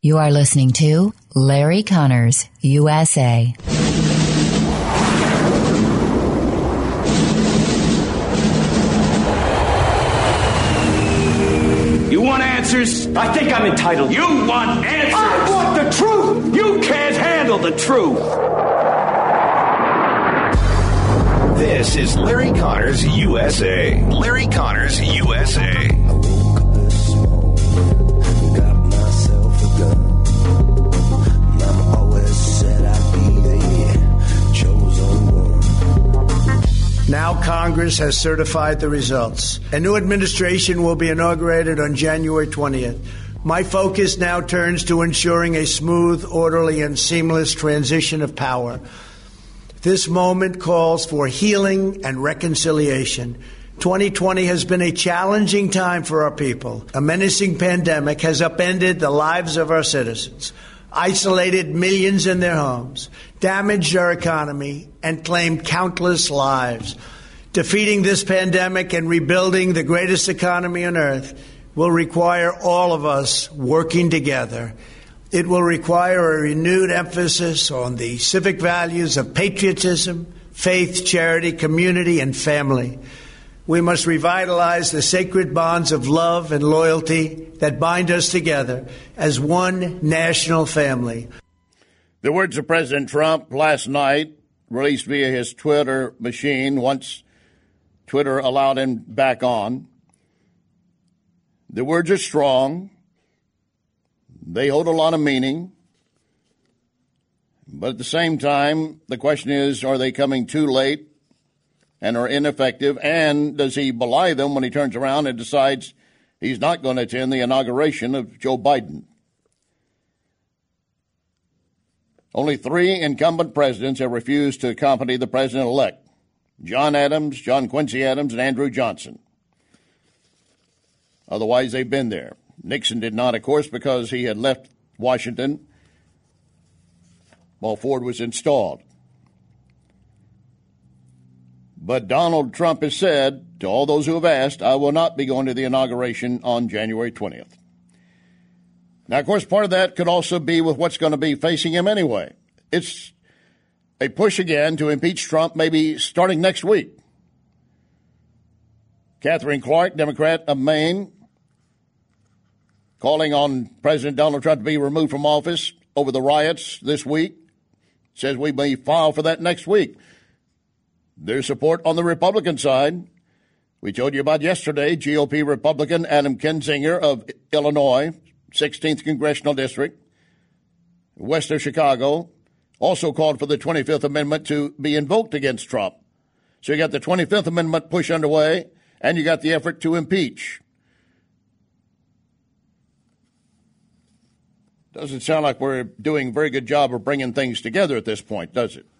You are listening to Larry Connors, USA. You want answers? I think I'm entitled. You want answers? I want the truth! You can't handle the truth! This is Larry Connors, USA. Larry Connors, USA. Now Congress has certified the results. A new administration will be inaugurated on January 20th. My focus now turns to ensuring a smooth, orderly, and seamless transition of power. This moment calls for healing and reconciliation. 2020 has been a challenging time for our people. A menacing pandemic has upended the lives of our citizens, isolated millions in their homes, damaged our economy, and claimed countless lives. Defeating this pandemic and rebuilding the greatest economy on earth will require all of us working together. It will require a renewed emphasis on the civic values of patriotism, faith, charity, community, and family. We must revitalize the sacred bonds of love and loyalty that bind us together as one national family. The words of President Trump last night, released via his Twitter machine once Twitter allowed him back on. The words are strong. They hold a lot of meaning. But at the same time, the question is, are they coming too late and are ineffective? And does he belie them when he turns around and decides he's not going to attend the inauguration of Joe Biden? Only 3 incumbent presidents have refused to accompany the president-elect: John Adams, John Quincy Adams, and Andrew Johnson. Otherwise, they've been there. Nixon did not, of course, because he had left Washington while Ford was installed. But Donald Trump has said to all those who have asked, I will not be going to the inauguration on January 20th. Now, of course, part of that could also be with what's going to be facing him anyway. It's a push again to impeach Trump maybe starting next week. Catherine Clark, Democrat of Maine, calling on President Donald Trump to be removed from office over the riots this week, says we may file for that next week. There's support on the Republican side. We told you about yesterday, GOP Republican Adam Kinzinger of Illinois, 16th Congressional District, west of Chicago, also called for the 25th Amendment to be invoked against Trump. So you got the 25th Amendment push underway, and you got the effort to impeach. Doesn't sound like we're doing a very good job of bringing things together at this point, does it?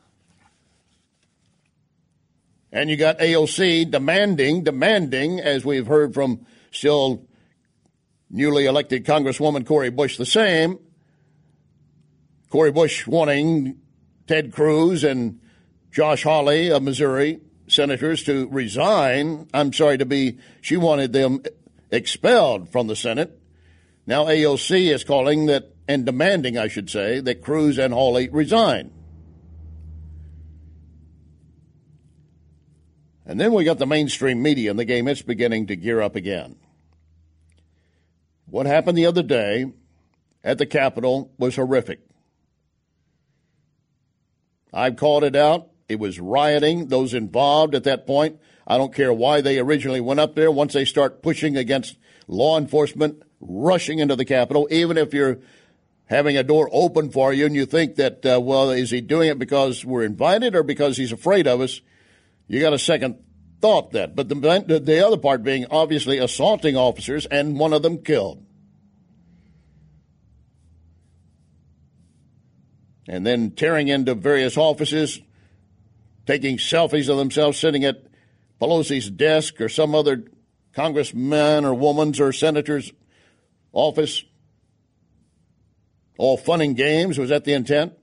And you got AOC demanding, as we've heard from still newly elected Congresswoman Cori Bush the same. Cori Bush wanting Ted Cruz and Josh Hawley of Missouri, senators, to resign. She wanted them expelled from the Senate. Now AOC is calling that, and demanding, I should say, that Cruz and Hawley resign. And then we got the mainstream media in the game. It's beginning to gear up again. What happened the other day at the Capitol was horrific. I've called it out. It was rioting. Those involved at that point, I don't care why they originally went up there. Once they start pushing against law enforcement, rushing into the Capitol, even if you're having a door open for you and you think that, is he doing it because we're invited or because he's afraid of us? You got a second thought that. But the other part being obviously assaulting officers and one of them killed. And then tearing into various offices, taking selfies of themselves sitting at Pelosi's desk or some other congressman or woman's or senator's office. All fun and games. Was that the intent?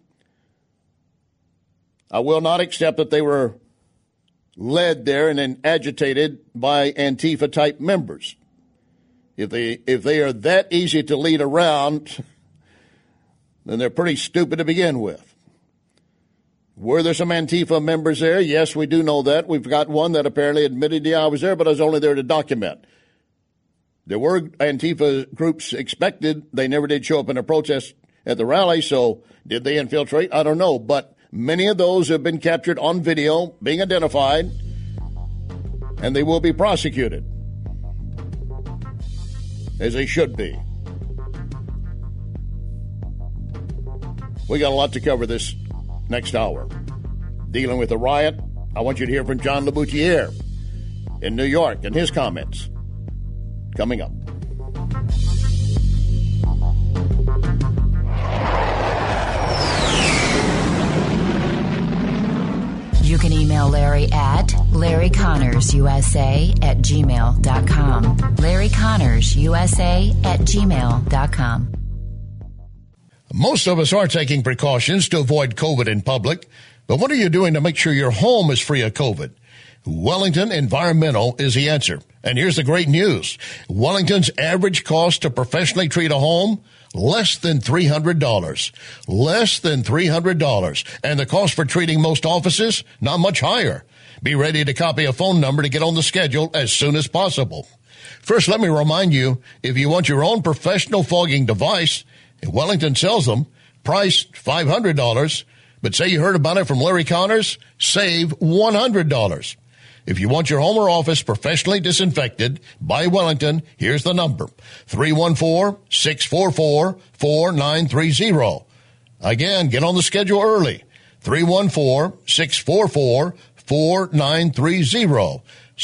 I will not accept that they were led there and then agitated by Antifa-type members. If they are that easy to lead around, and they're pretty stupid to begin with. Were there some Antifa members there? Yes, we do know that. We've got one that apparently admitted, yeah, I was there, but I was only there to document. There were Antifa groups expected. They never did show up in a protest at the rally, so did they infiltrate? I don't know. But many of those have been captured on video, being identified, and they will be prosecuted, as they should be. We got a lot to cover this next hour. Dealing with the riot, I want you to hear from John LeBoutier in New York and his comments. Coming up. You can email Larry at LarryConnorsUSA@gmail.com. LarryConnorsUSA@gmail.com. Most of us are taking precautions to avoid COVID in public, but what are you doing to make sure your home is free of COVID? Wellington Environmental is the answer. And here's the great news. Wellington's average cost to professionally treat a home, less than $300. Less than $300. And the cost for treating most offices, not much higher. Be ready to copy a phone number to get on the schedule as soon as possible. First, let me remind you, if you want your own professional fogging device, Wellington sells them, price $500. But say you heard about it from Larry Connors, save $100. If you want your home or office professionally disinfected by Wellington, here's the number, 314-644-4930. Again, get on the schedule early, 314-644-4930,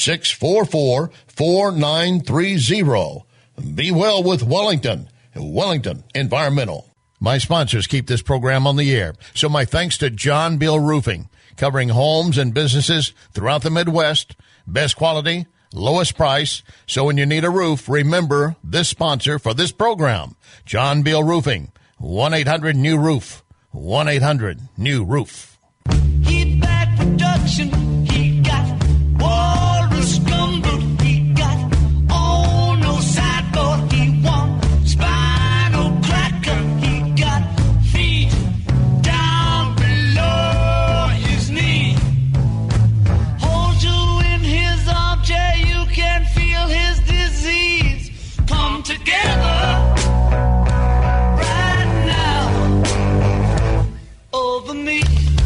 644-4930. Be well with Wellington, Wellington Environmental. My sponsors keep this program on the air, so my thanks to John Bill Roofing, covering homes and businesses throughout the Midwest. Best quality, lowest price. So when you need a roof, remember this sponsor for this program, John Bill Roofing, 1-800-NEW-ROOF, 1-800-NEW-ROOF. He bad production, he got walrus gumbo, he got on no sideboard, he want spinal cracker, he got feet down below his knee. Hold you in his armchair, you can feel his disease come together right now over me.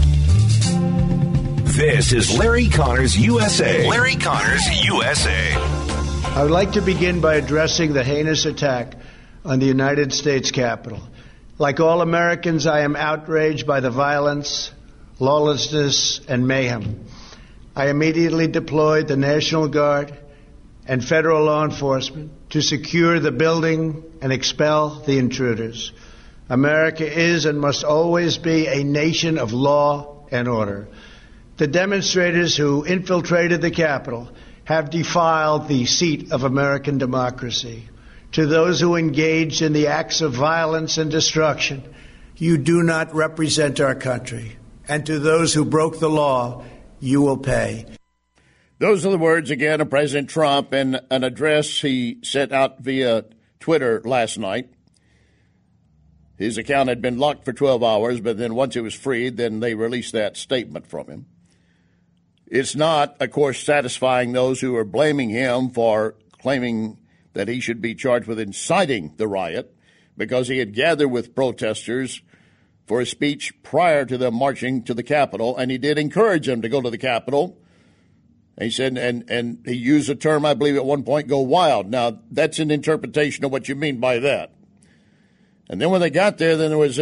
This is Larry Connors USA. Larry Connors USA. I would like to begin by addressing the heinous attack on the United States Capitol. Like all Americans, I am outraged by the violence, lawlessness, and mayhem. I immediately deployed the National Guard and federal law enforcement to secure the building and expel the intruders. America is and must always be a nation of law and order. The demonstrators who infiltrated the Capitol have defiled the seat of American democracy. To those who engaged in the acts of violence and destruction, you do not represent our country. And to those who broke the law, you will pay. Those are the words, again, of President Trump in an address he sent out via Twitter last night. His account had been locked for 12 hours, but then once it was freed, then they released that statement from him. It's not, of course, satisfying those who are blaming him for claiming that he should be charged with inciting the riot because he had gathered with protesters for a speech prior to them marching to the Capitol, and he did encourage them to go to the Capitol. He said, and he used a term, I believe, at one point, go wild. Now, that's an interpretation of what you mean by that. And then when they got there, then there was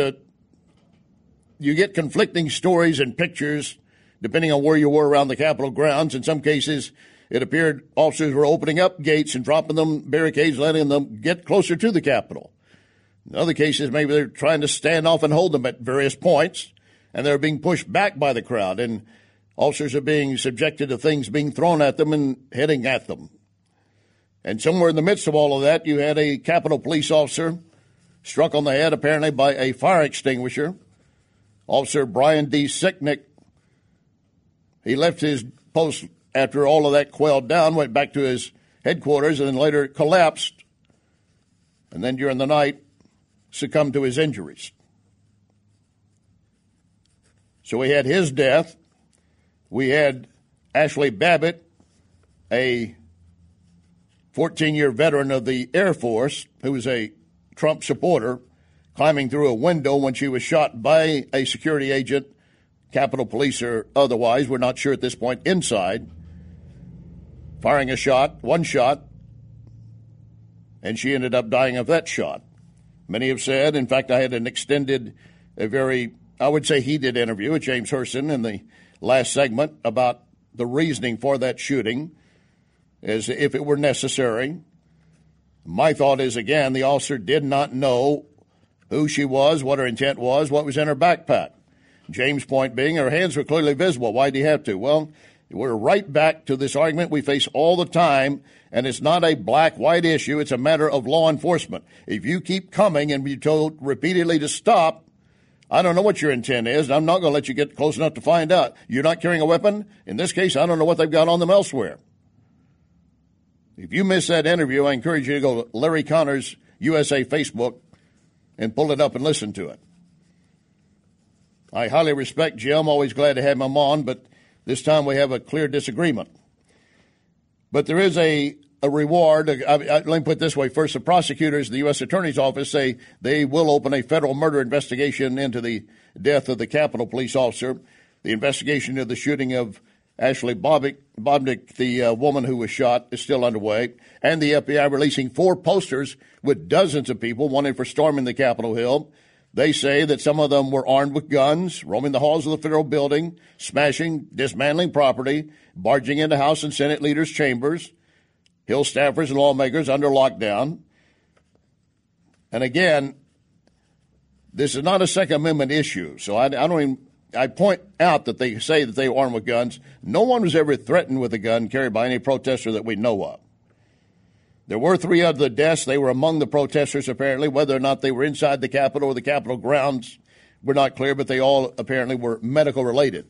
you get conflicting stories and pictures depending on where you were around the Capitol grounds. In some cases, it appeared officers were opening up gates and dropping them barricades, letting them get closer to the Capitol. In other cases, maybe they're trying to stand off and hold them at various points, and they're being pushed back by the crowd, and officers are being subjected to things being thrown at them and heading at them. And somewhere in the midst of all of that, you had a Capitol police officer struck on the head, apparently, by a fire extinguisher. Officer Brian D. Sicknick, he left his post after all of that quelled down, went back to his headquarters, and then later collapsed, and then during the night succumbed to his injuries. So we had his death. We had Ashley Babbitt, a 14-year veteran of the Air Force who was a Trump supporter, climbing through a window when she was shot by a security agent, Capitol Police or otherwise, we're not sure at this point, inside, firing a shot, one shot, and she ended up dying of that shot. Many have said, in fact, I had an extended, a very, I would say, heated interview with James Hurston in the last segment about the reasoning for that shooting, as if it were necessary. My thought is, again, the officer did not know who she was, what her intent was, what was in her backpack. James' point being, her hands were clearly visible. Why did he have to? Well, we're right back to this argument we face all the time, and it's not a black-white issue. It's a matter of law enforcement. If you keep coming and be told repeatedly to stop, I don't know what your intent is, and I'm not going to let you get close enough to find out. You're not carrying a weapon? In this case, I don't know what they've got on them elsewhere. If you missed that interview, I encourage you to go to Larry Connors USA Facebook and pull it up and listen to it. I highly respect Jim, always glad to have him on, but this time we have a clear disagreement. But there is a reward. Let me put it this way. First, the prosecutors, the U.S. Attorney's Office, say they will open a federal murder investigation into the death of the Capitol Police officer. The investigation of the shooting of Ashley Babbitt, the woman who was shot, is still underway. And the FBI releasing 4 posters with dozens of people wanted for storming the Capitol Hill. They say that some of them were armed with guns, roaming the halls of the federal building, smashing, dismantling property, barging into House and Senate leaders' chambers, Hill staffers and lawmakers under lockdown. And again, this is not a Second Amendment issue, so I point out that they say that they were armed with guns. No one was ever threatened with a gun carried by any protester that we know of. There were 3 other deaths. They were among the protesters, apparently. Whether or not they were inside the Capitol or the Capitol grounds, we're not clear, but they all apparently were medical-related.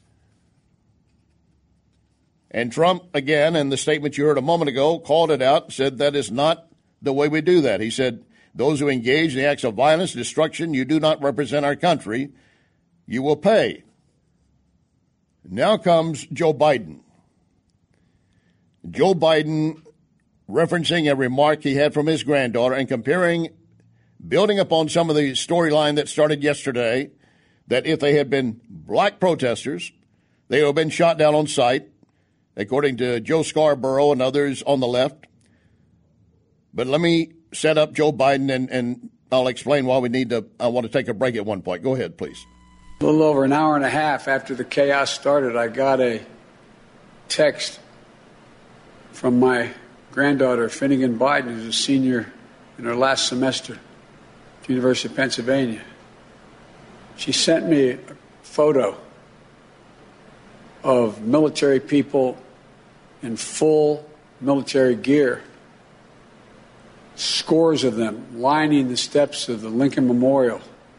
And Trump, again, in the statement you heard a moment ago, called it out, said that is not the way we do that. He said, those who engage in the acts of violence, destruction, you do not represent our country. You will pay. Now comes Joe Biden. Joe Biden referencing a remark he had from his granddaughter and comparing, building upon some of the storyline that started yesterday, that if they had been black protesters, they would have been shot down on sight, according to Joe Scarborough and others on the left. But let me set up Joe Biden, and I'll explain why I want to take a break at one point. Go ahead, please. A little over an hour and a half after the chaos started, I got a text from my granddaughter, Finnegan Biden, who's a senior in her last semester at the University of Pennsylvania. She sent me a photo of military people in full military gear, scores of them lining the steps of the Lincoln Memorial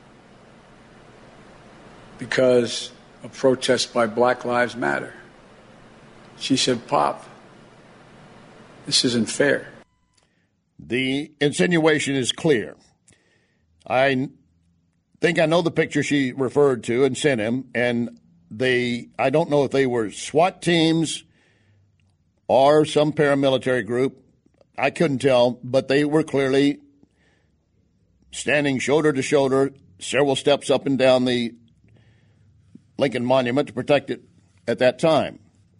because of protests by Black Lives Matter. She said, Pop, this isn't fair. The insinuation is clear. I think I know the picture she referred to and sent him, and I don't know if they were SWAT teams or some paramilitary group. I couldn't tell, but they were clearly standing shoulder to shoulder, several steps up and down the Lincoln Monument to protect it at that time.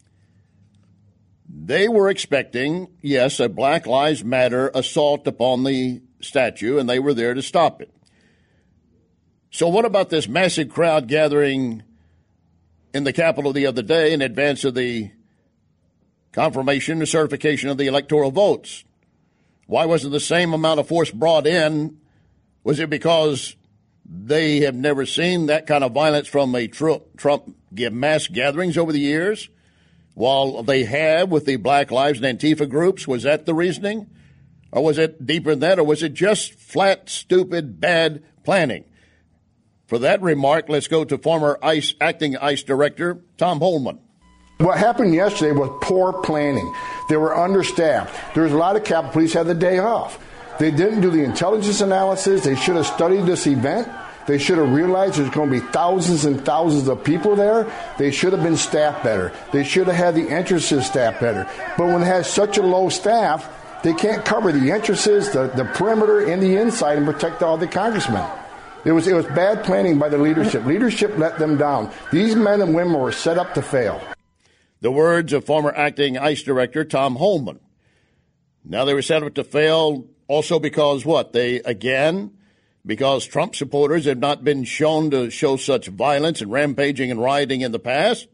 They were expecting, yes, a Black Lives Matter assault upon the statue, and they were there to stop it. So what about this massive crowd gathering in the Capitol the other day in advance of the confirmation or certification of the electoral votes? Why wasn't the same amount of force brought in? Was it because they have never seen that kind of violence from a Trump mass gatherings over the years, while they have with the Black Lives and Antifa groups? Was that the reasoning? Or was it deeper than that? Or was it just flat, stupid, bad planning? For that remark, let's go to former acting ICE Director Tom Homan. What happened yesterday was poor planning. They were understaffed. There was a lot of Capitol Police had the day off. They didn't do the intelligence analysis. They should have studied this event They should have realized there's going to be thousands and thousands of people there. They should have been staffed better. They should have had the entrances staffed better. But when it has such a low staff, they can't cover the entrances, the perimeter, and the inside and protect all the congressmen. It was bad planning by the leadership. Leadership let them down. These men and women were set up to fail. The words of former acting ICE Director Tom Homan. Now they were set up to fail also because what? Because Trump supporters have not been shown to show such violence and rampaging and rioting in the past.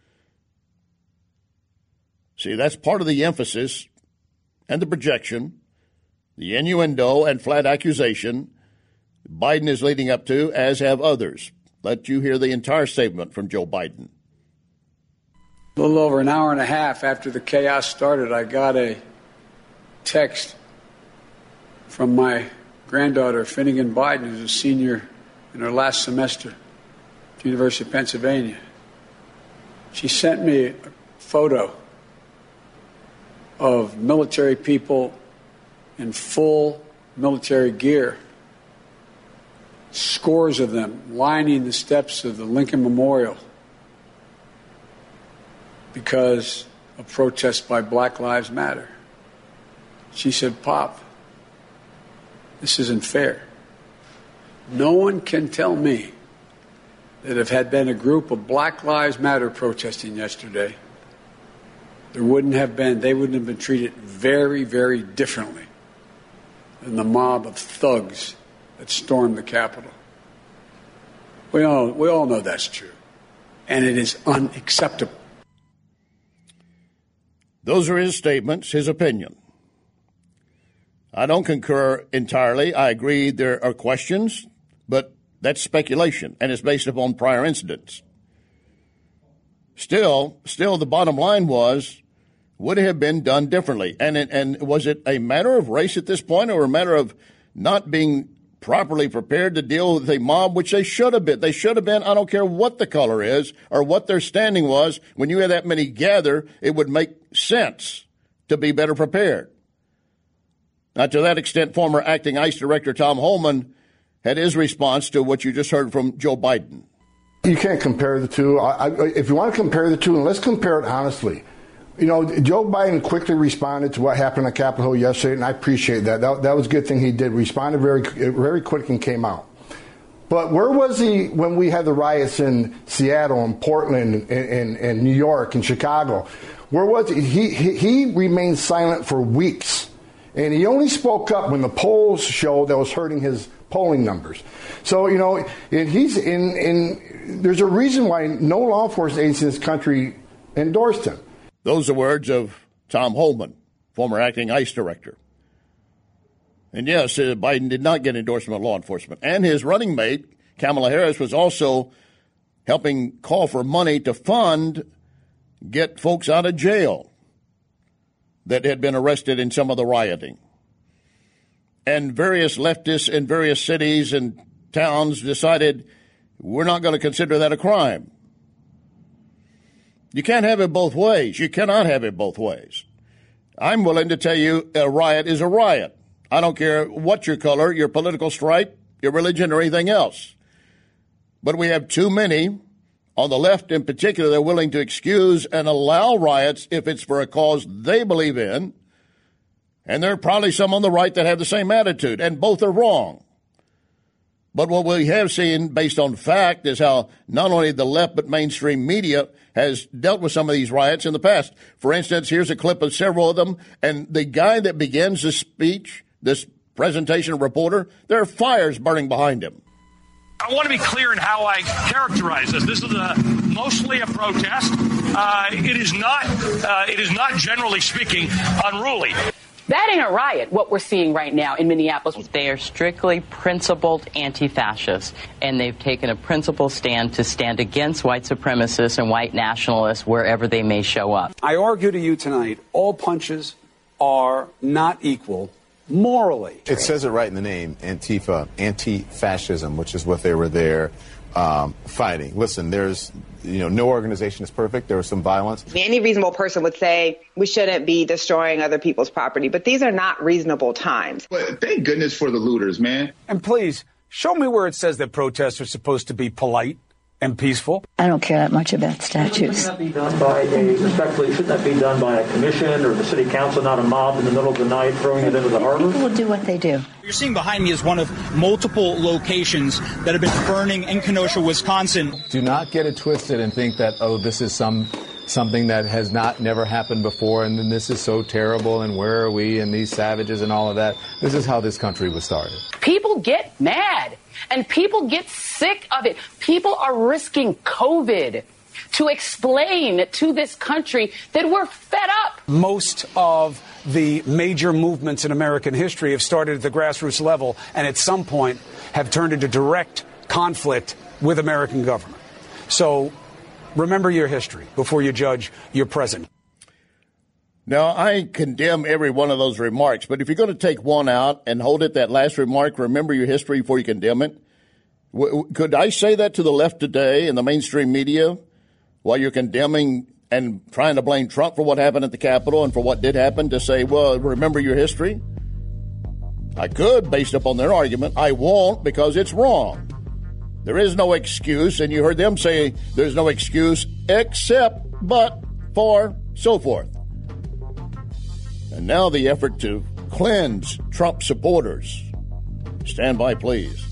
See, that's part of the emphasis and the projection, the innuendo and flat accusation Biden is leading up to, as have others. Let you hear the entire statement from Joe Biden. A little over an hour and a half after the chaos started, I got a text from my granddaughter, Finnegan Biden, who's a senior in her last semester at the University of Pennsylvania. She sent me a photo of military people in full military gear, scores of them lining the steps of the Lincoln Memorial because of protests by Black Lives Matter. She said, "Pop, this isn't fair. No one can tell me that if had been a group of Black Lives Matter protesting yesterday, they wouldn't have been treated very, very differently than the mob of thugs that stormed the Capitol." We all know that's true, and it is unacceptable. Those are his statements, his opinion. I don't concur entirely. I agree there are questions, but that's speculation, and it's based upon prior incidents. Still, the bottom line was, would it have been done differently? And was it a matter of race at this point, or a matter of not being properly prepared to deal with a mob, which they should have been? They should have been, I don't care what the color is or what their standing was. When you had that many gather, it would make sense to be better prepared. Now, to that extent, former acting ICE Director Tom Homan had his response to what you just heard from Joe Biden. You can't compare the two. If you want to compare the two, and let's compare it honestly. You know, Joe Biden quickly responded to what happened on Capitol Hill yesterday, and I appreciate that. That was a good thing he did. Responded very, very quick and came out. But where was he when we had the riots in Seattle and Portland and New York and Chicago? Where was he? He remained silent for weeks. And he only spoke up when the polls showed that was hurting his polling numbers. So, you know, there's a reason why no law enforcement agency in this country endorsed him. Those are words of Tom Homan, former acting ICE director. And yes, Biden did not get endorsement of law enforcement. And his running mate, Kamala Harris, was also helping call for money to get folks out of jail that had been arrested in some of the rioting. And various leftists in various cities and towns decided we're not going to consider that a crime. You can't have it both ways. You cannot have it both ways. I'm willing to tell you a riot is a riot. I don't care what your color, your political stripe, your religion, or anything else. But we have too many, on the left in particular, they're willing to excuse and allow riots if it's for a cause they believe in. And there are probably some on the right that have the same attitude, and both are wrong. But what we have seen, based on fact, is how not only the left but mainstream media has dealt with some of these riots in the past. For instance, here's a clip of several of them, and the guy that begins this speech, this presentation, reporter, there are fires burning behind him. I want to be clear in how I characterize this. This is mostly a protest. It is not, generally speaking, unruly. That ain't a riot, what we're seeing right now in Minneapolis. They are strictly principled anti-fascists, and they've taken a principled stand to stand against white supremacists and white nationalists wherever they may show up. I argue to you tonight, all punches are not equal morally. It says it right in the name, Antifa, anti-fascism, which is what they were there fighting. Listen, there's no organization is perfect. There was some violence. Any reasonable person would say we shouldn't be destroying other people's property, but these are not reasonable times. But thank goodness for the looters, man. And please, Show me where it says that protests are supposed to be polite and peaceful. I don't care that much about statues. Shouldn't that be done by shouldn't that be done by a commission or the city council, not a mob in the middle of the night throwing it into the harbor? People will do what they do. You're seeing behind me is one of multiple locations that have been burning in Kenosha, Wisconsin. Do not get it twisted and think that, oh, this is something that has never happened before, and then this is so terrible, and where are we, and these savages and all of that. This is how this country was started. People get mad, and people get sick of it. People are risking COVID to explain to this country that we're fed up. Most of the major movements in American history have started at the grassroots level and at some point have turned into direct conflict with American government. So remember your history before you judge your present. Now, I condemn every one of those remarks, but if you're going to take one out and hold it, that last remark, remember your history before you condemn it, could I say that to the left today in the mainstream media while you're condemning and trying to blame Trump for what happened at the Capitol and for what did happen, to say, well, remember your history? I could, based upon their argument. I won't, because it's wrong. There is no excuse, and you heard them say there's no excuse except, but, for, so forth. And now the effort to cleanse Trump supporters. Stand by, please.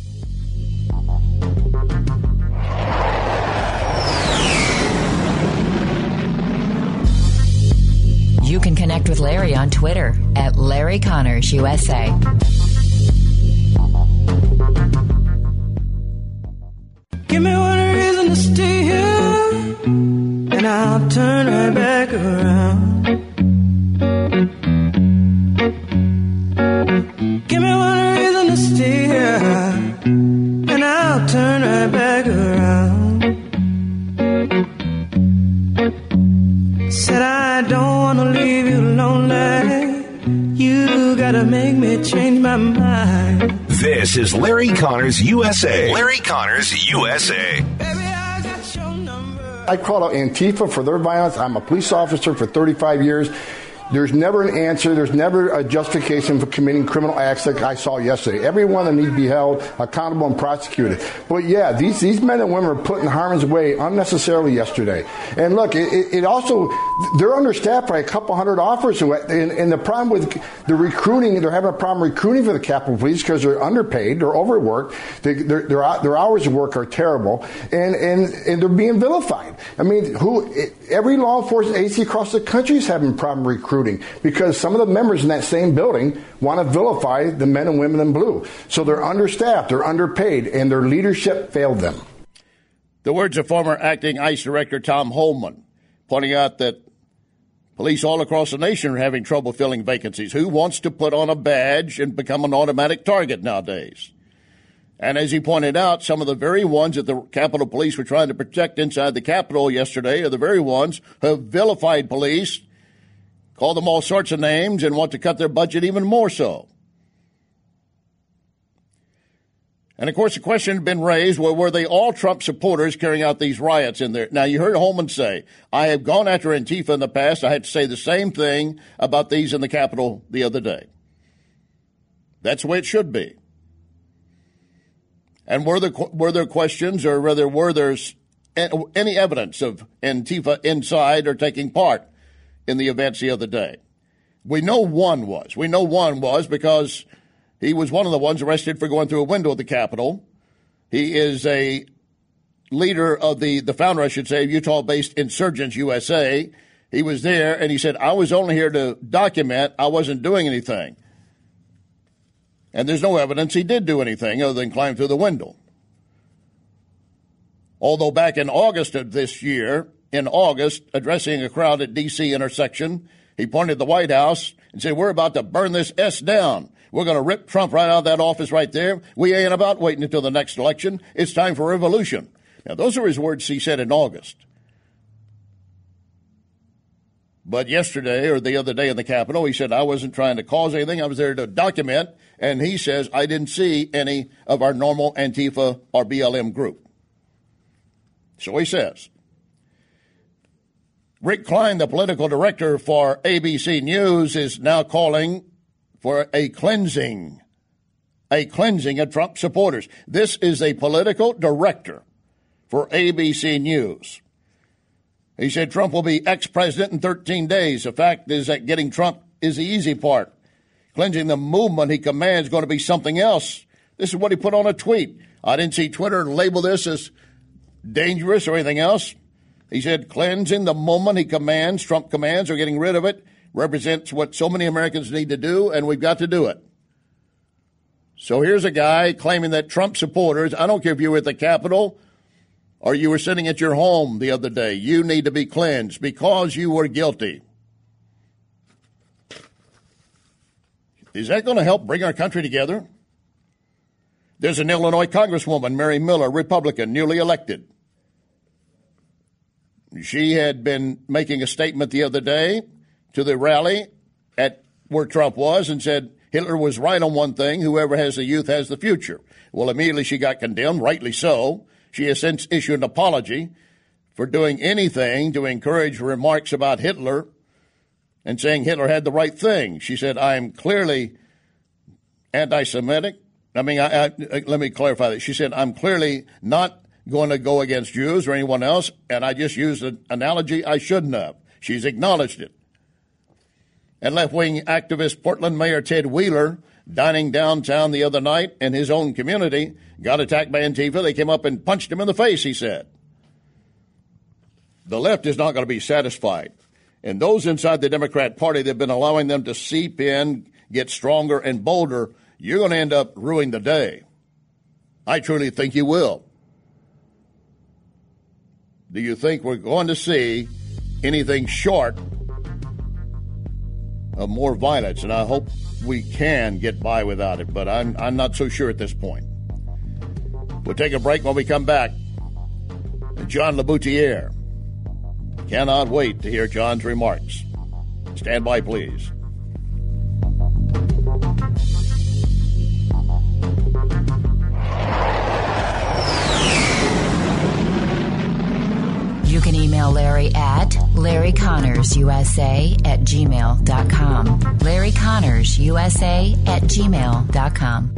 You can connect with Larry on Twitter at Larry Connors USA. Give me one reason to stay here, and I'll turn right back around. Give me one reason to stay here, and I'll turn right back around. Said I don't want to leave you lonely. You gotta make me change my mind. This is Larry Connors USA. Larry Connors USA. I called out Antifa for their violence. I'm a police officer for 35 years. There's never an answer. There's never a justification for committing criminal acts like I saw yesterday. Everyone that needs to be held accountable and prosecuted. But yeah, these men and women are put in harm's way unnecessarily yesterday. And look, it also, they're understaffed by a couple hundred officers. And the problem with the recruiting, they're having a problem recruiting for the Capitol Police because they're underpaid, they're overworked, their hours of work are terrible, and they're being vilified. I mean, every law enforcement agency across the country is having a problem recruiting, because some of the members in that same building want to vilify the men and women in blue. So they're understaffed, they're underpaid, and their leadership failed them. The words of former acting ICE Director Tom Homan, pointing out that police all across the nation are having trouble filling vacancies. Who wants to put on a badge and become an automatic target nowadays? And as he pointed out, some of the very ones that the Capitol Police were trying to protect inside the Capitol yesterday are the very ones who have vilified police, call them all sorts of names, and want to cut their budget even more so. And, of course, the question had been raised, well, were they all Trump supporters carrying out these riots in there? Now, you heard Holman say, I have gone after Antifa in the past. I had to say the same thing about these in the Capitol the other day. That's the way it should be. And were there questions, or rather were there any evidence of Antifa inside or taking part in the events the other day? We know one was. We know one was because he was one of the ones arrested for going through a window of the Capitol. He is a leader of the founder, I should say, of Utah-based Insurgents USA. He was there, and he said, I was only here to document. I wasn't doing anything. And there's no evidence he did do anything other than climb through the window. Although back in August of this year, addressing a crowd at D.C. intersection, he pointed at the White House and said, we're about to burn this S down. We're going to rip Trump right out of that office right there. We ain't about waiting until the next election. It's time for revolution. Now, those are his words he said in August. But yesterday or the other day in the Capitol, he said, I wasn't trying to cause anything. I was there to document. And he says, I didn't see any of our normal Antifa or BLM group. So he says. Rick Klein, the political director for ABC News, is now calling for a cleansing a cleansing of Trump supporters. This is a political director for ABC News. He said Trump will be ex-president in 13 days. The fact is that getting Trump is the easy part. Cleansing the movement he commands is going to be something else. This is what he put on a tweet. I didn't see Twitter label this as dangerous or anything else. He said cleansing the movement he commands, Trump commands, or getting rid of it, represents what so many Americans need to do, and we've got to do it. So here's a guy claiming that Trump supporters, I don't care if you were at the Capitol or you were sitting at your home the other day, you need to be cleansed because you were guilty. Is that going to help bring our country together? There's an Illinois Congresswoman, Mary Miller, Republican, newly elected. She had been making a statement the other day to the rally at where Trump was and said Hitler was right on one thing, whoever has the youth has the future. Well, immediately she got condemned, rightly so. She has since issued an apology for doing anything to encourage remarks about Hitler and saying Hitler had the right thing. She said, I am clearly anti-Semitic. Let me clarify that. She said, I'm clearly not going to go against Jews or anyone else, and I just used an analogy I shouldn't have. She's acknowledged it. And left-wing activist Portland Mayor Ted Wheeler, dining downtown the other night in his own community, got attacked by Antifa. They came up and punched him in the face, he said. The left is not going to be satisfied. And those inside the Democrat Party that have been allowing them to seep in, get stronger and bolder, you're going to end up ruining the day. I truly think you will. Do you think we're going to see anything short of more violence? And I hope we can get by without it, but I'm not so sure at this point. We'll take a break. When we come back, John LeBoutier. Cannot wait to hear John's remarks. Stand by, please. You can email Larry at LarryConnorsUSA@gmail.com. LarryConnorsUSA@gmail.com.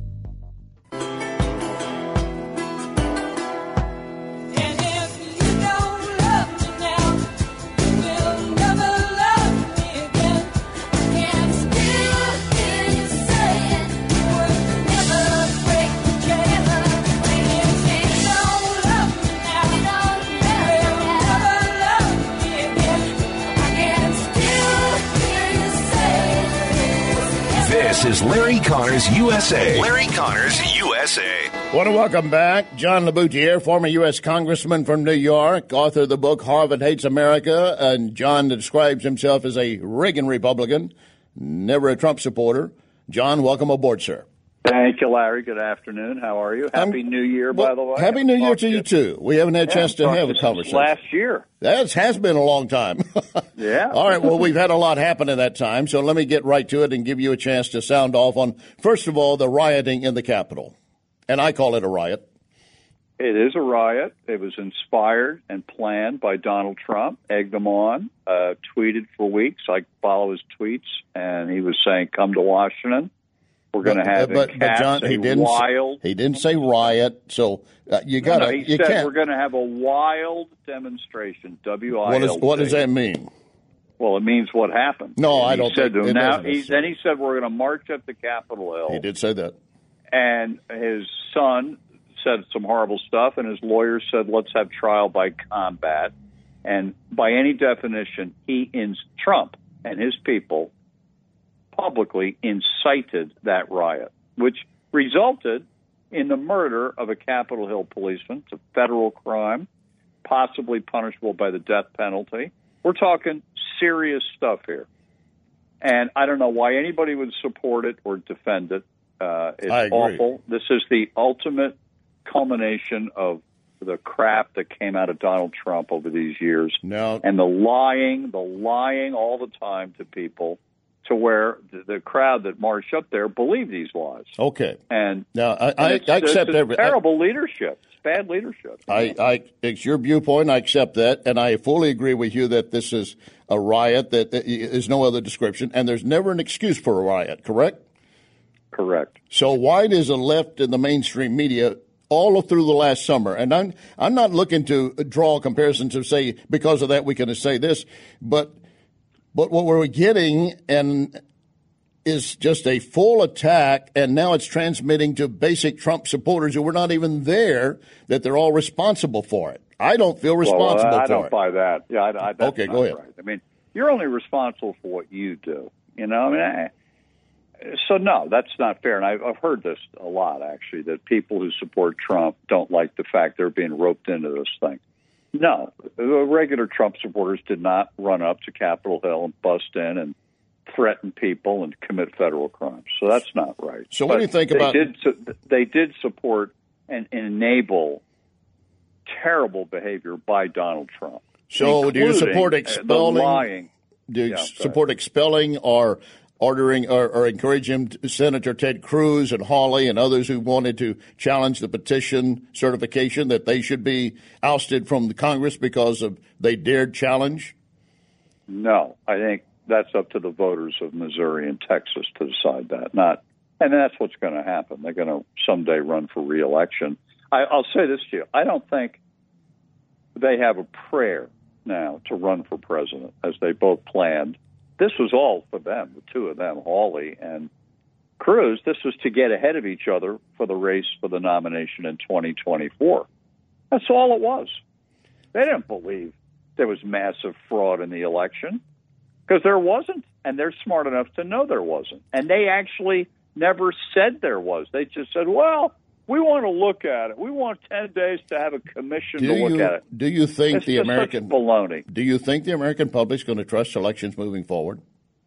This is Larry Connors USA. Larry Connors USA. Want to welcome back John LeBoutier, former U.S. Congressman from New York, author of the book Harvard Hates America, and John describes himself as a Reagan Republican, never a Trump supporter. John, welcome aboard, sir. Thank you, Larry. Good afternoon. How are you? Happy New Year, by the way. Happy New Year to you, too. We haven't had a chance to have a conversation. Last year. That has been a long time. Yeah. All right, well, we've had a lot happen in that time, so let me get right to it and give you a chance to sound off on, first of all, the rioting in the Capitol. And I call it a riot. It is a riot. It was inspired and planned by Donald Trump, egged him on, tweeted for weeks. I follow his tweets, and he was saying, come to Washington. We're going to have but John, he didn't say riot, so you got to. He said we're going to have a wild demonstration. WILD. What does that mean? Well, it means what happened. No, I don't think it now. Then he said we're going to march up the Capitol Hill. He did say that. And his son said some horrible stuff, and his lawyers said let's have trial by combat. And by any definition, Trump and his people publicly incited that riot, which resulted in the murder of a Capitol Hill policeman. It's a federal crime, possibly punishable by the death penalty. We're talking serious stuff here. And I don't know why anybody would support it or defend it. It's awful. This is the ultimate culmination of the crap that came out of Donald Trump over these years. No. And the lying all the time to people, to where the crowd that marched up there believed these lies. Okay. And now I accept it's terrible leadership. It's bad leadership. It's your viewpoint. I accept that, and I fully agree with you that this is a riot that is no other description, and there's never an excuse for a riot. Correct? Correct. So why does the left and the mainstream media all through the last summer, and I'm not looking to draw comparisons to say because of that we can say this, but what we're getting and is just a full attack, and now it's transmitting to basic Trump supporters who were not even there, that they're all responsible for it. I don't feel responsible for it. I don't buy that. Yeah, that's okay, go ahead. Right. I mean, you're only responsible for what you do. You know, I mean, so no, that's not fair. And I've heard this a lot, actually, that people who support Trump don't like the fact they're being roped into this thing. No, the regular Trump supporters did not run up to Capitol Hill and bust in and threaten people and commit federal crimes. So that's not right. So what do you think about... They did support and enable terrible behavior by Donald Trump. So do you support expelling... lying? Do you support expelling or ordering or encourage him, Senator Ted Cruz and Hawley and others who wanted to challenge the petition certification that they should be ousted from the Congress because of they dared challenge? No, I think that's up to the voters of Missouri and Texas to decide that. And that's what's going to happen. They're going to someday run for re-election. I'll say this to you. I don't think they have a prayer now to run for president, as they both planned. This was all for them, the two of them, Hawley and Cruz. This was to get ahead of each other for the race for the nomination in 2024. That's all it was. They didn't believe there was massive fraud in the election, because there wasn't, and they're smart enough to know there wasn't. And they actually never said there was. They just said, well, we want to look at it. We want 10 days to have a commission to look at it. Do you think it's just such baloney. Do you think the American public is going to trust elections moving forward?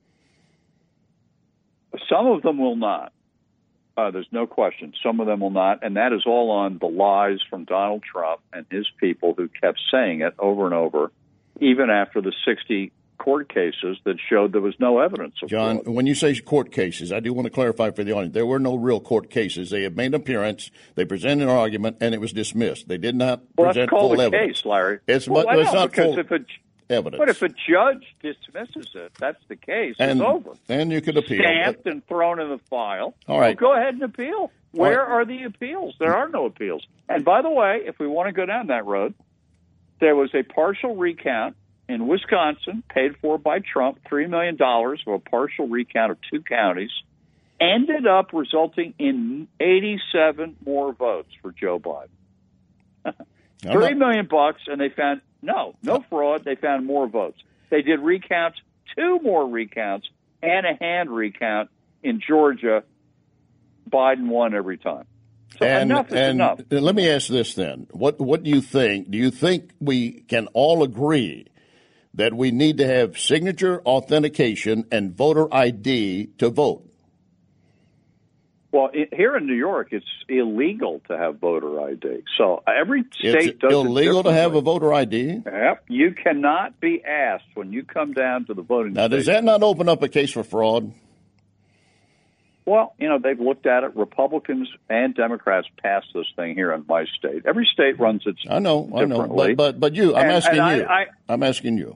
Some of them will not. There's no question. Some of them will not, and that is all on the lies from Donald Trump and his people who kept saying it over and over, even after the 60 court cases that showed there was no evidence of John, fraud. When you say court cases, I do want to clarify for the audience, there were no real court cases. They had made an appearance, they presented an argument, and it was dismissed. They did not present full evidence. Well, that's called a case, Larry. It's not full evidence. But if a judge dismisses it, that's the case. It's over. Then you could appeal. Stamped and thrown in the file. All right. Well, go ahead and appeal. Where are the appeals? There are no appeals. And by the way, if we want to go down that road, there was a partial recount in Wisconsin, paid for by Trump, $3 million of a partial recount of 2 counties, ended up resulting in 87 more votes for Joe Biden. $3 million, and they found no fraud. They found more votes. They did recounts, 2 more recounts, and a hand recount in Georgia. Biden won every time. So enough is enough. Let me ask this then. What do you think? Do you think we can all agree that we need to have signature authentication and voter ID to vote? Well, here in New York, it's illegal to have voter ID. So every state does it illegal to have a voter ID? Yep. You cannot be asked when you come down to the voting station. Now, does that not open up a case for fraud? Well, they've looked at it. Republicans and Democrats passed this thing here in my state. Every state runs its differently. But you, I'm asking you.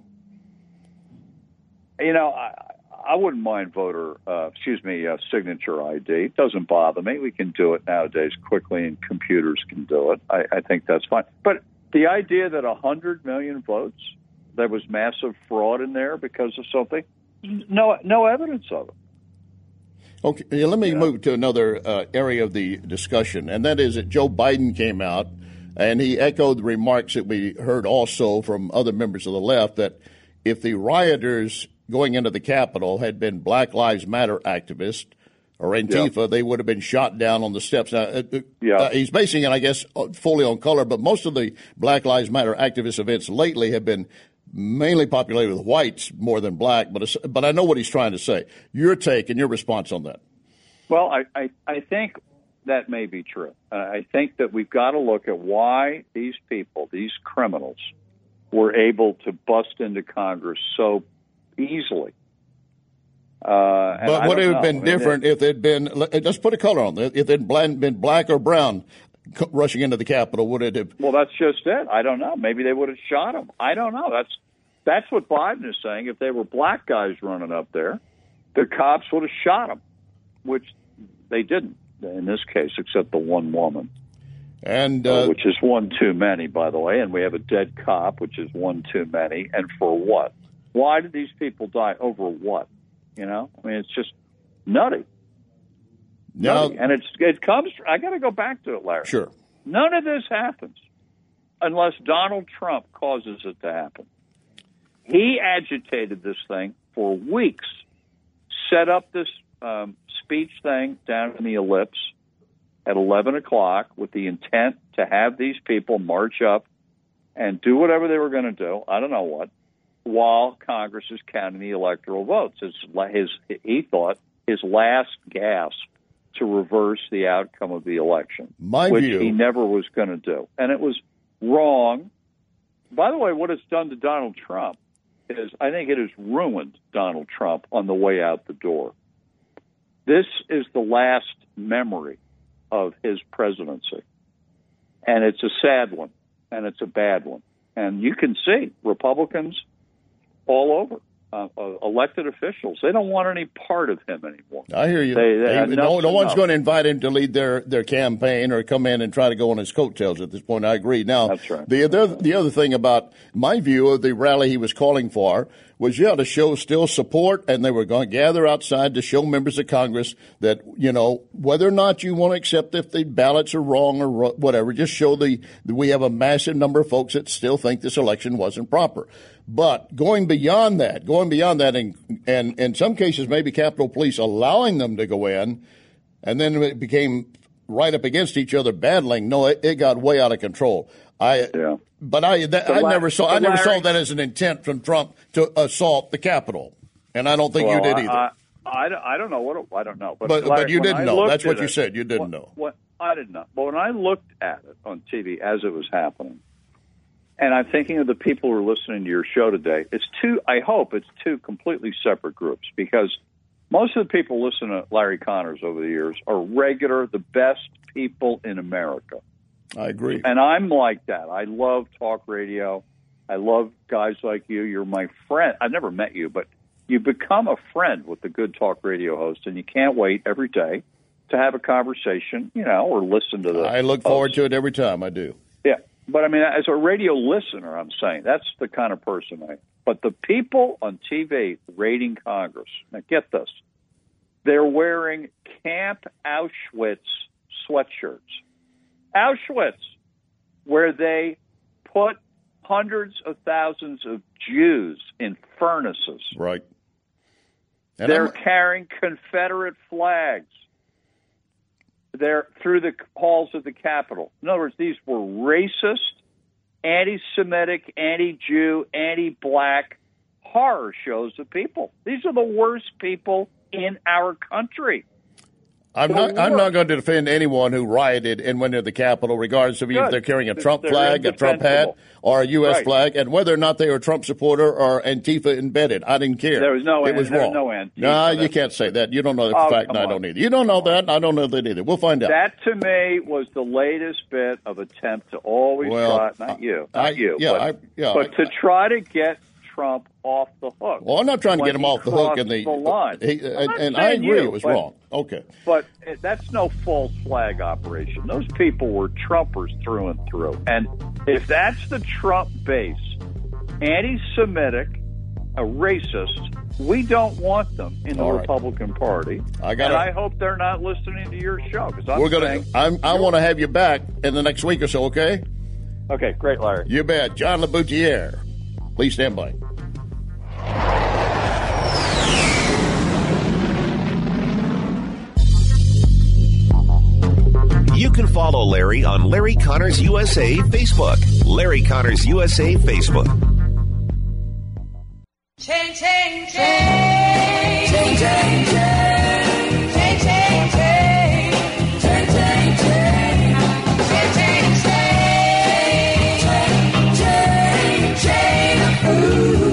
I wouldn't mind signature ID. It doesn't bother me. We can do it nowadays quickly, and computers can do it. I think that's fine. But the idea that 100 million votes, there was massive fraud in there because of something, no evidence of it. Okay, let me move to another area of the discussion, and that is that Joe Biden came out and he echoed the remarks that we heard also from other members of the left, that if the rioters going into the Capitol had been Black Lives Matter activists or Antifa, they would have been shot down on the steps. Now, he's basing it, I guess, fully on color, but most of the Black Lives Matter activist events lately have been mainly populated with whites more than black, but I know what he's trying to say. Your take and your response on that. Well, I think that may be true. I think that we've got to look at why these people, these criminals, were able to bust into Congress so easily. But would it have been different if they'd been, let's put a color on it, if they'd been black or brown rushing into the Capitol, would it have? Well, that's just it. I don't know. Maybe they would have shot him. I don't know. That's what Biden is saying. If they were black guys running up there, the cops would have shot them, which They didn't in this case, except the one woman. And which is one too many, by the way. And we have a dead cop, which is one too many. And for what? Why did these people die? Over what? You know? I mean, it's just nutty. Nutty. And it comes, I got to go back to it, Larry. Sure. None of this happens unless Donald Trump causes it to happen. He agitated this thing for weeks, set up this speech thing down in the Ellipse at 11 o'clock with the intent to have these people march up and do whatever they were going to do, I don't know what, while Congress is counting the electoral votes. He thought his last gasp to reverse the outcome of the election, which he never was going to do. And it was wrong. By the way, what it's done to Donald Trump is I think it has ruined Donald Trump on the way out the door. This is the last memory of his presidency. And it's a sad one, and it's a bad one. And you can see Republicans all over, elected officials, they don't want any part of him anymore. I hear you. No one's going to invite him to lead their campaign or come in and try to go on his coattails at this point. I agree. Now, that's right. The other thing about my view of the rally he was calling for was you had to show still support, and they were going to gather outside to show members of Congress that, you know, whether or not you want to accept if the ballots are wrong or whatever, just show that we have a massive number of folks that still think this election wasn't proper. But going beyond that, and in some cases maybe Capitol Police allowing them to go in, and then it became right up against each other battling. No, it got way out of control. I never saw that as an intent from Trump to assault the Capitol, and I don't think you did either. I don't know I don't know, but you didn't know. That's what you said. You didn't know. I didn't know. But when I looked at it on TV as it was happening, and I'm thinking of the people who are listening to your show today, I hope it's two completely separate groups, because most of the people listening to Larry Connors over the years are the best people in America. I agree. And I'm like that. I love talk radio. I love guys like you. You're my friend. I've never met you, but you become a friend with the good talk radio host, and you can't wait every day to have a conversation, or listen to the I look forward to it every time. I do. Yeah. But, I mean, as a radio listener, I'm saying that's the kind of person I am. But the people on TV raiding Congress, now get this, they're wearing Camp Auschwitz sweatshirts. Auschwitz, where they put hundreds of thousands of Jews in furnaces. Right. And they're carrying Confederate flags. They're through the halls of the Capitol. In other words, these were racist, anti-Semitic, anti-Jew, anti-black horror shows of people. These are the worst people in our country. I'm not going to defend anyone who rioted and went to the Capitol, regardless of if they're carrying a Trump flag, a Trump hat, or a U.S. flag, and whether or not they were a Trump supporter or Antifa embedded. I didn't care. There was no. It was wrong. No Antifa. No, you can't say that. You don't know that fact, and I don't either. You don't know that, and I don't know that either. We'll find out. That to me was the latest bit of attempt to always try. Not you. But to try to get Trump off the hook. Well, I'm not trying to get him off the hook in the line. And I agree it was wrong. Okay. But that's no false flag operation. Those people were Trumpers through and through. And if that's the Trump base, anti-Semitic, a racist, we don't want them in the Republican Party. I hope they're not listening to your show, because I want to have you back in the next week or so, okay? Okay, great, Larry. You bet. John LaBoutiere. Please stand by. You can follow Larry on Larry Connors USA Facebook. Larry Connors USA Facebook. Chain, chain, chain. Chain, chain, chain. Chain, chain, chain. Chain, chain, chain. Chain, chain, chain. Chain, chain.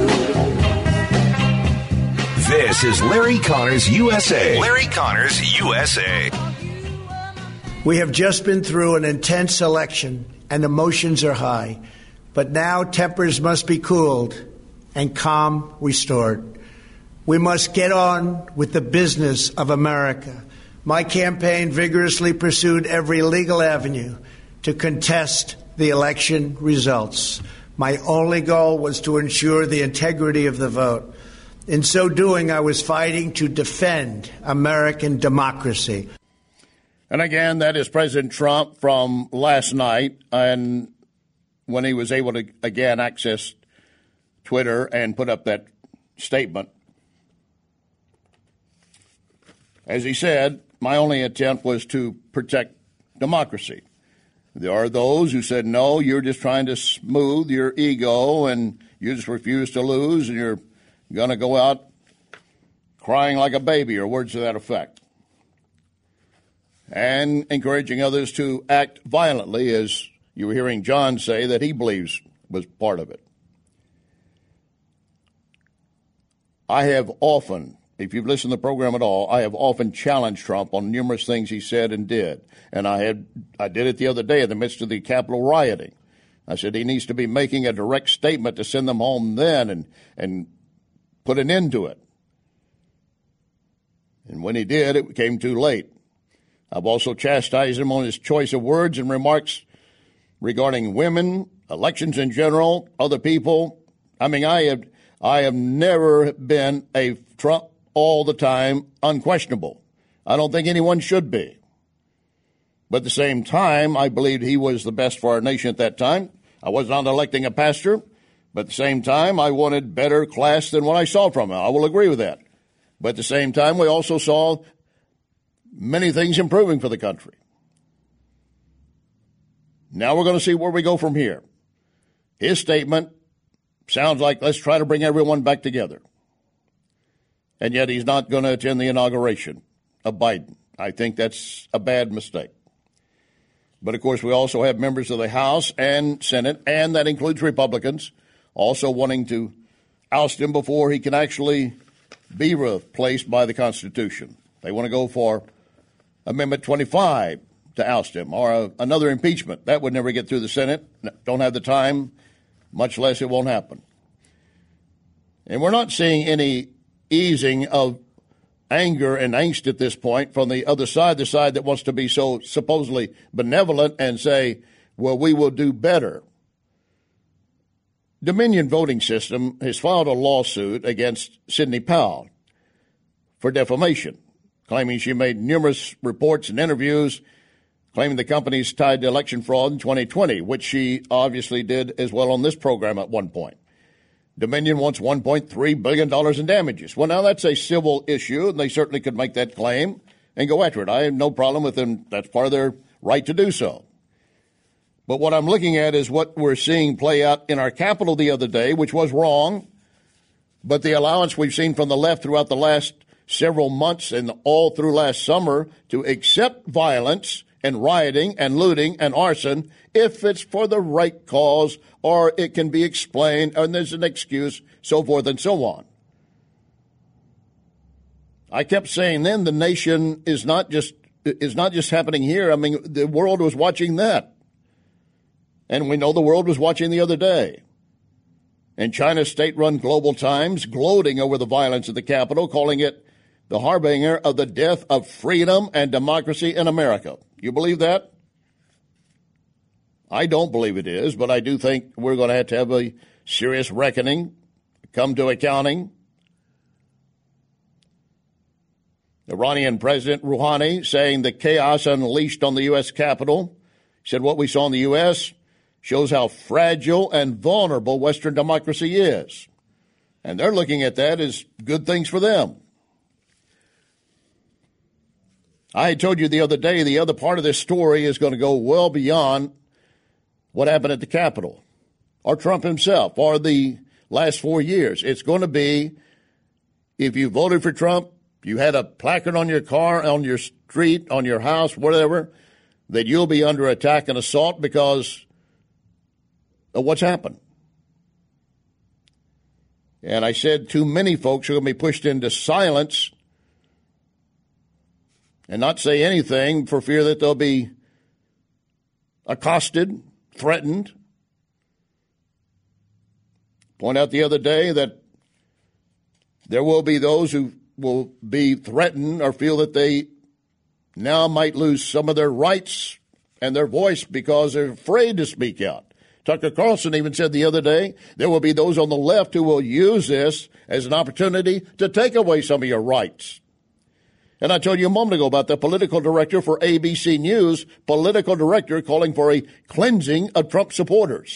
This is Larry Connors USA. Larry Connors USA. We have just been through an intense election and emotions are high, but now tempers must be cooled and calm restored. We must get on with the business of America. My campaign vigorously pursued every legal avenue to contest the election results. My only goal was to ensure the integrity of the vote. In so doing, I was fighting to defend American democracy. And again, that is President Trump from last night, and when he was able to, again, access Twitter and put up that statement. As he said, my only attempt was to protect democracy. There are those who said, no, you're just trying to smooth your ego and you just refuse to lose and you're going to go out crying like a baby, or words to that effect. And encouraging others to act violently, as you were hearing John say that he believes was part of it. I have often, if you've listened to the program at all, I have often challenged Trump on numerous things he said and did. And I did it the other day in the midst of the Capitol rioting. I said he needs to be making a direct statement to send them home then and put an end to it. And when he did, it came too late. I've also chastised him on his choice of words and remarks regarding women, elections in general, other people. I mean, I have never been a Trump all the time unquestionable. I don't think anyone should be. But at the same time, I believed he was the best for our nation at that time. I was not electing a pastor, but at the same time, I wanted better class than what I saw from him. I will agree with that. But at the same time, we also saw many things improving for the country. Now we're going to see where we go from here. His statement sounds like, let's try to bring everyone back together. And yet he's not going to attend the inauguration of Biden. I think that's a bad mistake. But, of course, we also have members of the House and Senate, and that includes Republicans, also wanting to oust him before he can actually be replaced by the Constitution. They want to go for Amendment 25 to oust him, or another impeachment. That would never get through the Senate. Don't have the time, much less it won't happen. And we're not seeing any easing of anger and angst at this point from the other side, the side that wants to be so supposedly benevolent and say, well, we will do better. Dominion Voting System has filed a lawsuit against Sidney Powell for defamation, claiming she made numerous reports and interviews claiming the company is tied to election fraud in 2020, which she obviously did as well on this program at one point. Dominion wants $1.3 billion in damages. Well, now that's a civil issue, and they certainly could make that claim and go after it. I have no problem with them. That's part of their right to do so. But what I'm looking at is what we're seeing play out in our Capitol the other day, which was wrong, but the allowance we've seen from the left throughout the last several months and all through last summer to accept violence and rioting and looting and arson if it's for the right cause or it can be explained and there's an excuse, so forth and so on. I kept saying then the nation is not just happening here. I mean, the world was watching that. And we know the world was watching the other day. And China's state-run Global Times gloating over the violence at the Capitol, calling it the harbinger of the death of freedom and democracy in America. You believe that? I don't believe it is, but I do think we're going to have a serious reckoning, come to accounting. Iranian President Rouhani saying the chaos unleashed on the U.S. Capitol, said what we saw in the U.S. shows how fragile and vulnerable Western democracy is. And they're looking at that as good things for them. I had told you the other day, the other part of this story is going to go well beyond what happened at the Capitol or Trump himself or the last 4 years. It's going to be, if you voted for Trump, you had a placard on your car, on your street, on your house, whatever, that you'll be under attack and assault because of what's happened. And I said too many folks are going to be pushed into silence and not say anything for fear that they'll be accosted, threatened. Point out the other day that there will be those who will be threatened or feel that they now might lose some of their rights and their voice because they're afraid to speak out. Tucker Carlson even said the other day, there will be those on the left who will use this as an opportunity to take away some of your rights. And I told you a moment ago about the political director for ABC News, political director calling for a cleansing of Trump supporters.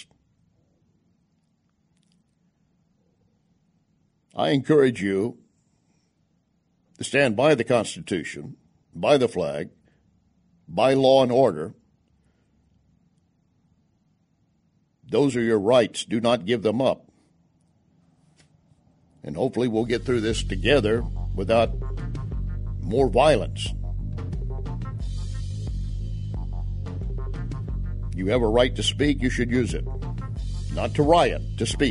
I encourage you to stand by the Constitution, by the flag, by law and order. Those are your rights. Do not give them up. And hopefully we'll get through this together without more violence. You have a right to speak, you should use it. Not to riot, to speak.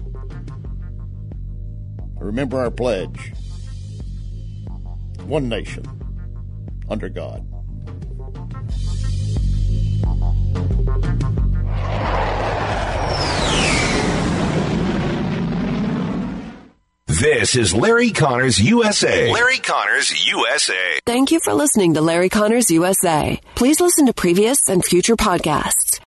Remember our pledge. One nation, under God. This is Larry Connors USA. Larry Connors USA. Thank you for listening to Larry Connors USA. Please listen to previous and future podcasts